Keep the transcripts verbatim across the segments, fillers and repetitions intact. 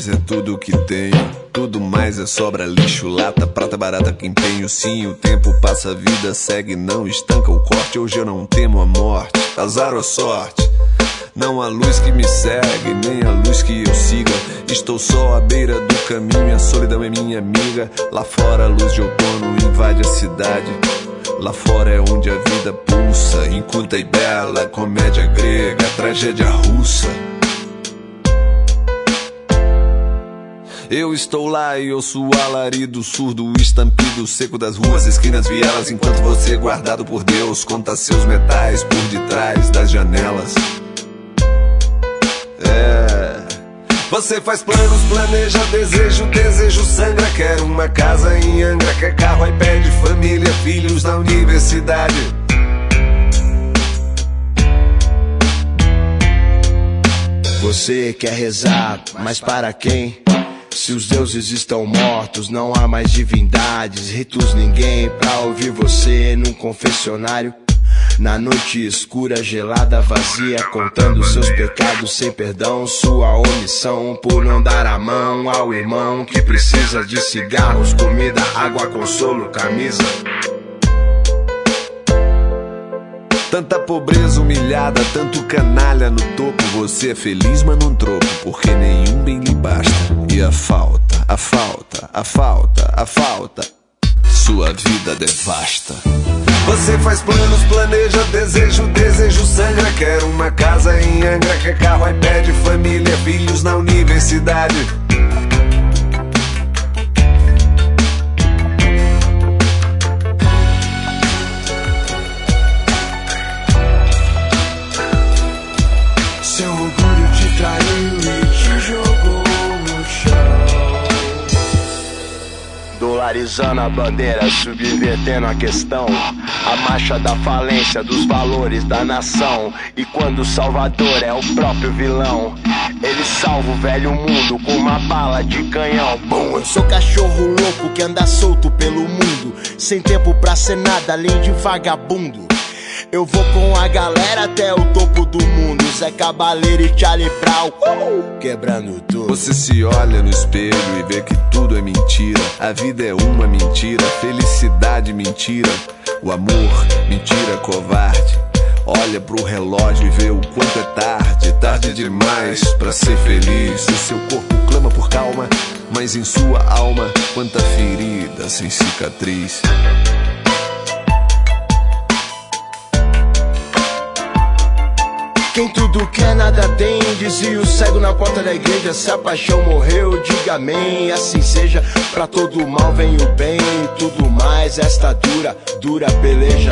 mais é tudo que tenho. Tudo mais é sobra, lixo, lata, prata barata que empenho. Sim, o tempo passa, a vida segue, não estanca o corte. Hoje eu não temo a morte, azar ou sorte. Não há luz que me segue, nem a luz que eu siga. Estou só à beira do caminho, a solidão é minha amiga. Lá fora a luz de outono invade a cidade. Lá fora é onde a vida pulsa, inculta e bela, comédia grega, tragédia russa. Eu estou lá e ouço o alarido surdo, o estampido seco das ruas, esquinas, vielas, enquanto você, guardado por Deus, conta seus metais por detrás das janelas. É... Você faz planos, planeja, desejo, desejo sangra. Quer uma casa em Angra, quer carro, iPad, família, filhos na universidade. Você quer rezar, mas para quem? Se os deuses estão mortos, não há mais divindades, ritos, ninguém pra ouvir você num confessionário. Na noite escura, gelada, vazia, contando seus pecados sem perdão, sua omissão por não dar a mão ao irmão que precisa de cigarros, comida, água, consolo, camisa. Tanta pobreza humilhada, tanto canalha no topo. Você é feliz, mas não troco, porque nenhum bem lhe basta. E a falta, a falta, a falta, a falta, sua vida devasta. Você faz planos, planeja, desejo, desejo sangra. Quer uma casa em Angra, quer carro, iPad, família, filhos na universidade. Seu orgulho te traiu e te jogou no chão. Dolarizando a bandeira, subvertendo a questão. A marcha da falência dos valores da nação. E quando o salvador é o próprio vilão, ele salva o velho mundo com uma bala de canhão. Bom, eu sou cachorro louco que anda solto pelo mundo, sem tempo pra ser nada além de vagabundo. Eu vou com a galera até o topo do mundo, Zé Cabaleiro e Charlie Brown, uh, quebrando tudo. Você se olha no espelho e vê que tudo é mentira. A vida é uma mentira, felicidade mentira. O amor, mentira, covarde. Olha pro relógio e vê o quanto é tarde. Tarde demais pra ser feliz. O seu corpo clama por calma, mas em sua alma quanta ferida sem cicatriz. Quem tudo quer, nada tem, dizia o cego na porta da igreja. Se a paixão morreu, diga amém, assim seja. Pra todo mal vem o bem e tudo mais. Esta dura, dura peleja.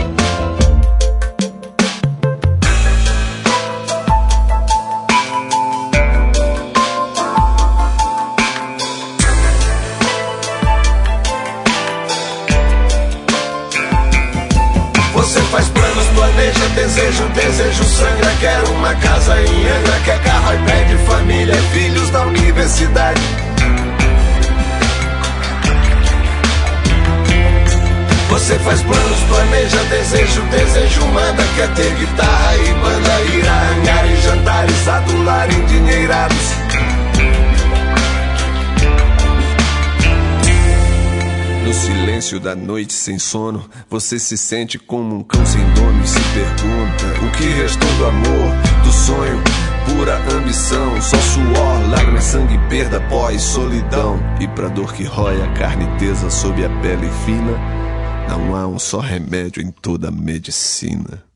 Você faz planos, planeja, desejo, desejo sangra. Quer uma casa em Angra, quer carro, iPad, família, filhos na universidade. Você faz planos, planeja, desejo, desejo manda. Quer ter guitarra e banda, ir a hangar e jantares, adular endinheirados. No silêncio da noite sem sono, você se sente como um cão sem dono e se pergunta: o que restou do amor, do sonho, pura ambição? Só suor, lágrimas, sangue, perda, pó e solidão. E pra dor que rói a carne tesa sob a pele fina, não há um só remédio em toda a medicina.